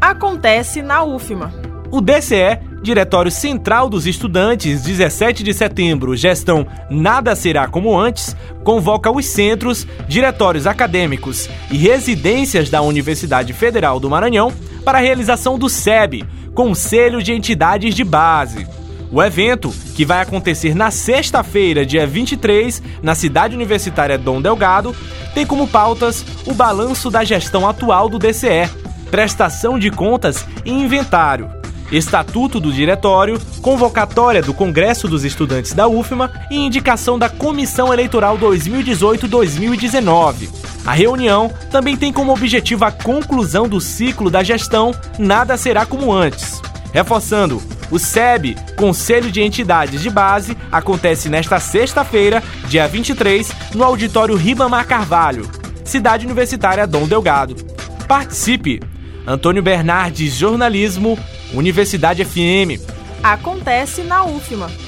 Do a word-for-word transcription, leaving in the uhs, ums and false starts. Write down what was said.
acontece na U F M A. O D C E, Diretório Central dos Estudantes, dezessete de setembro, gestão Nada Será Como Antes, convoca os centros, diretórios acadêmicos e residências da Universidade Federal do Maranhão para a realização do S E B, Conselho de Entidades de Base. O evento, que vai acontecer na sexta-feira, dia vinte e três, na Cidade Universitária Dom Delgado, tem como pautas o balanço da gestão atual do D C E, prestação de contas e inventário, Estatuto do Diretório, convocatória do Congresso dos Estudantes da U F M A e indicação da Comissão Eleitoral dois mil e dezoito a dois mil e dezenove. A reunião também tem como objetivo a conclusão do ciclo da gestão Nada Será Como Antes. Reforçando, o S E B, Conselho de Entidades de Base, acontece nesta sexta-feira, dia vinte e três, no Auditório Ribamar Carvalho, Cidade Universitária Dom Delgado. Participe! Antônio Bernardes, Jornalismo, Universidade F M. Acontece na U F M A.